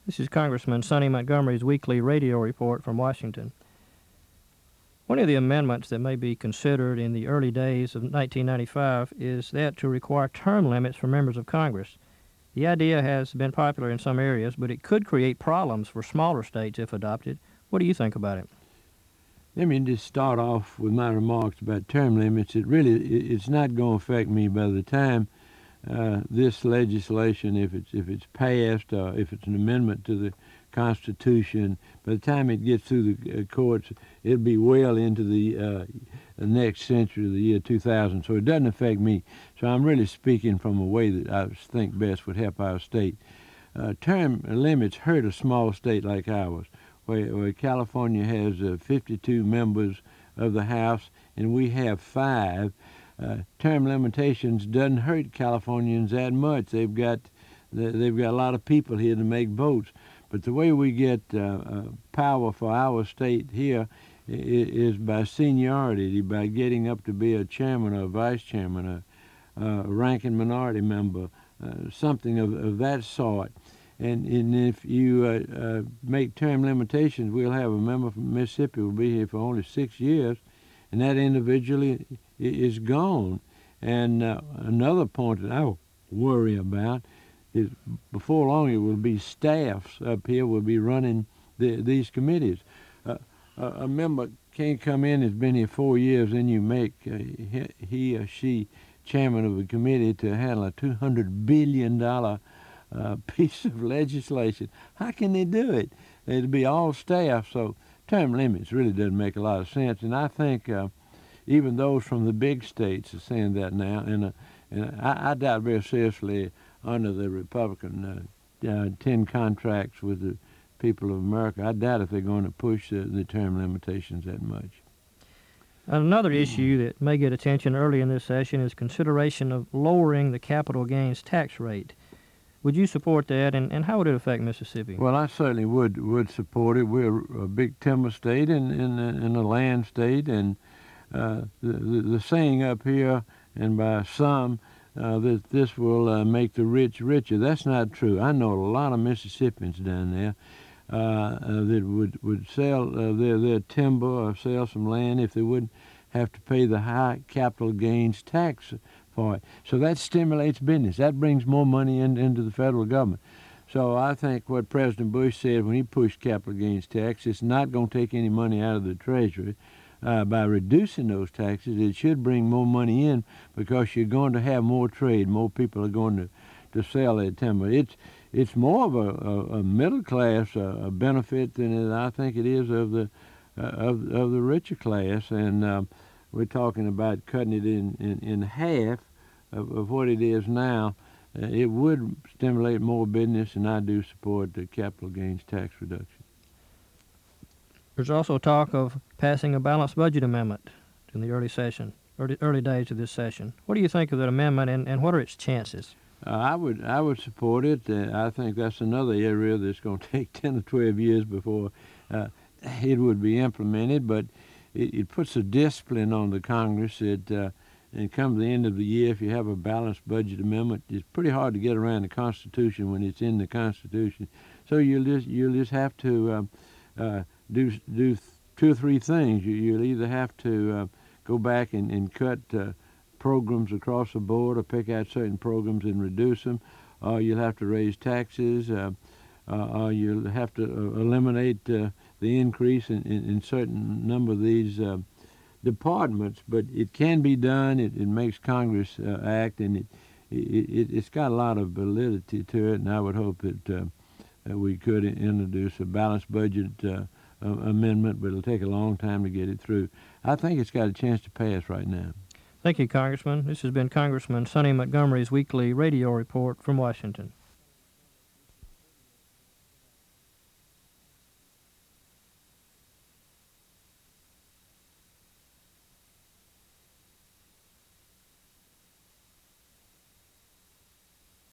This is Congressman Sonny Montgomery's weekly radio report from Washington. One of the amendments that may be considered in the early days of 1995 is that to require term limits for members of Congress. The idea has been popular in some areas, but it could create problems for smaller states if adopted. What do you think about it? Let me just start off with my remarks about term limits. It's not going to affect me by the time this legislation, if it's passed or if it's an amendment to the Constitution, by the time it gets through the courts, it'll be well into the next century, the year 2000. So it doesn't affect me. So I'm really speaking from a way that I think best would help our state. Term limits hurt a small state like ours, where California has 52 members of the House and we have 5. Term limitations doesn't hurt Californians that much. They've got a lot of people here to make votes. But the way we get power for our state here is by seniority, by getting up to be a chairman or a vice chairman, a ranking minority member, something of that sort. And if you make term limitations, we'll have a member from Mississippi who will be here for only 6 years, and that individual is gone. And another point that I worry about is before long it will be staffs up here will be running these committees. A member can't come in, has been here 4 years, and you make he or she chairman of a committee to handle a $200 billion piece of legislation. How can they do it? It'll be all staff, so term limits really doesn't make a lot of sense. And I think even those from the big states are saying that now, and I doubt very seriously under the Republican 10 contracts with the people of America, I doubt if they're going to push the term limitations that much. Another issue that may get attention early in this session is consideration of lowering the capital gains tax rate. Would you support that, and how would it affect Mississippi? Well, I certainly would support it. We're a big timber state and a land state, and the saying up here, and by some, that this will make the rich richer. That's not true. I know a lot of Mississippians down there that would sell their timber or sell some land if they wouldn't have to pay the high capital gains tax for it. So that stimulates business. That brings more money into the federal government. So I think what President Bush said when he pushed capital gains tax, it's not going to take any money out of the Treasury. By reducing those taxes, it should bring more money in because you're going to have more trade. More people are going to sell their timber. It's more of a middle class benefit than I think it is of the richer class. And we're talking about cutting it in half of what it is now. It would stimulate more business, and I do support the capital gains tax reduction. There's also talk of passing a balanced budget amendment in the early days of this session. What do you think of that amendment, and what are its chances? I would support it. I think that's another area that's going to take 10 or 12 years before it would be implemented, but it puts a discipline on the Congress that and come the end of the year, if you have a balanced budget amendment, it's pretty hard to get around the Constitution when it's in the Constitution. So you'll just have to do 2 or 3 things. You'll either have to go back and cut programs across the board, or pick out certain programs and reduce them, or you'll have to raise taxes, or you'll have to eliminate the increase in certain number of these departments. But it can be done. It makes Congress act, and it's got a lot of validity to it, and I would hope that we could introduce a balanced budget amendment, but it'll take a long time to get it through. I think it's got a chance to pass right now. Thank you, Congressman. This has been Congressman Sonny Montgomery's weekly radio report from Washington.